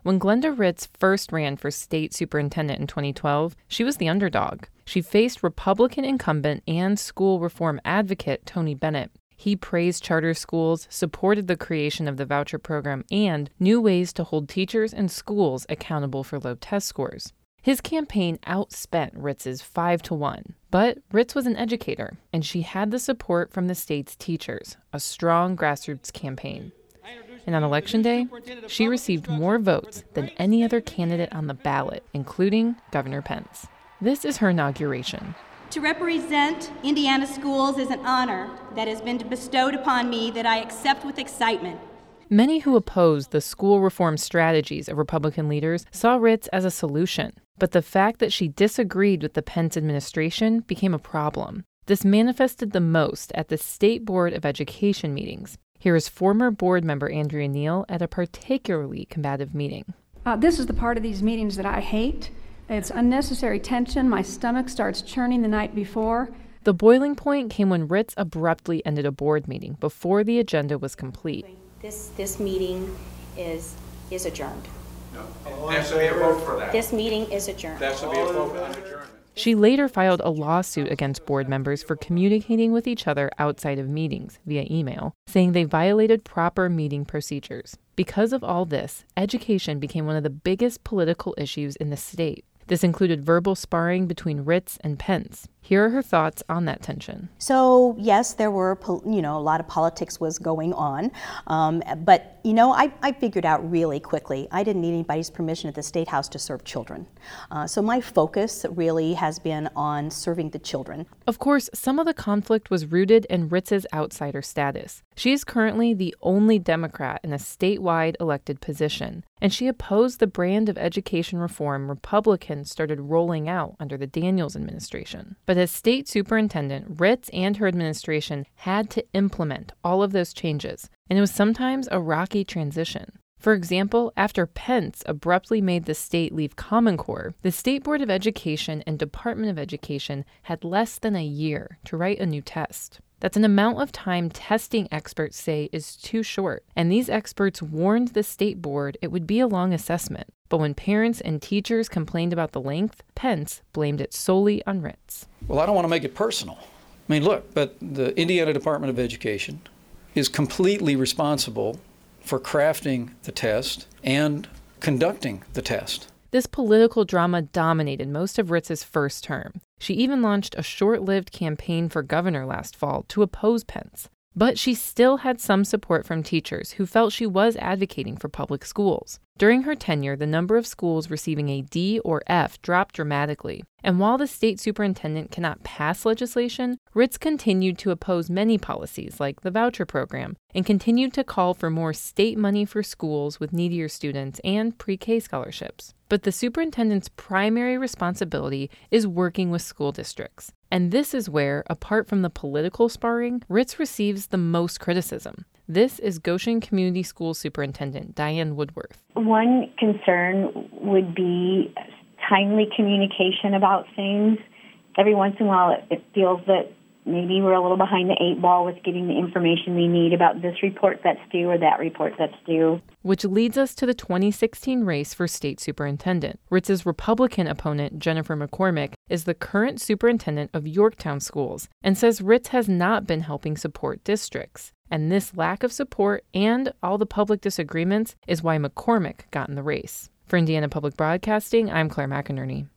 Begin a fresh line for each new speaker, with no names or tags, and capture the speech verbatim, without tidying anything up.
When Glenda Ritz first ran for state superintendent in twenty twelve, she was the underdog. She faced Republican incumbent and school reform advocate Tony Bennett. He praised charter schools, supported the creation of the voucher program, and new ways to hold teachers and schools accountable for low test scores. His campaign outspent Ritz's five to one. But Ritz was an educator, and she had the support from the state's teachers, a strong grassroots campaign. And on Election Day, she received more votes than any other candidate on the ballot, including Governor Pence. This is her inauguration.
To represent Indiana schools is an honor that has been bestowed upon me that I accept with excitement.
Many who opposed the school reform strategies of Republican leaders saw Ritz as a solution, but the fact that she disagreed with the Pence administration became a problem. This manifested the most at the State Board of Education meetings. Here is former board member Andrea Neal at a particularly combative meeting.
Uh, this is the part of these meetings that I hate. It's unnecessary tension. My stomach starts churning the night before.
The boiling point came when Ritz abruptly ended a board meeting before the agenda was complete.
This this meeting is is adjourned.
No, there has to be a vote for that.
This meeting is adjourned.
There has to be a vote on adjournment.
She later filed a lawsuit against board members for communicating with each other outside of meetings via email, saying they violated proper meeting procedures. Because of all this, education became one of the biggest political issues in the state. This included verbal sparring between Ritz and Pence. Here are her thoughts on that tension.
So yes, there were, you know, a lot of politics was going on, um, but you know, I, I figured out really quickly I didn't need anybody's permission at the State House to serve children. Uh, so my focus really has been on serving the children.
Of course, some of the conflict was rooted in Ritz's outsider status. She is currently the only Democrat in a statewide elected position, and she opposed the brand of education reform Republicans started rolling out under the Daniels administration. But as state superintendent, Ritz and her administration had to implement all of those changes, and it was sometimes a rocky transition. For example, after Pence abruptly made the state leave Common Core, the State Board of Education and Department of Education had less than a year to write a new test. That's an amount of time testing experts say is too short, and these experts warned the state board it would be a long assessment. But when parents and teachers complained about the length, Pence blamed it solely on Ritz.
Well, I don't want to make it personal. I mean, look, but the Indiana Department of Education is completely responsible for crafting the test and conducting the test.
This political drama dominated most of Ritz's first term. She even launched a short-lived campaign for governor last fall to oppose Pence. But she still had some support from teachers who felt she was advocating for public schools. During her tenure, the number of schools receiving a D or F dropped dramatically. And while the state superintendent cannot pass legislation, Ritz continued to oppose many policies like the voucher program and continued to call for more state money for schools with needier students and pre-K scholarships. But the superintendent's primary responsibility is working with school districts. And this is where, apart from the political sparring, Ritz receives the most criticism. This is Goshen Community School Superintendent Diane Woodworth.
One concern would be timely communication about things. Every once in a while it, it feels that maybe we're a little behind the eight ball with getting the information we need about this report that's due or that report that's due.
Which leads us to the twenty sixteen race for state superintendent. Ritz's Republican opponent, Jennifer McCormick, is the current superintendent of Yorktown Schools and says Ritz has not been helping support districts. And this lack of support and all the public disagreements is why McCormick got in the race. For Indiana Public Broadcasting, I'm Claire McInerney.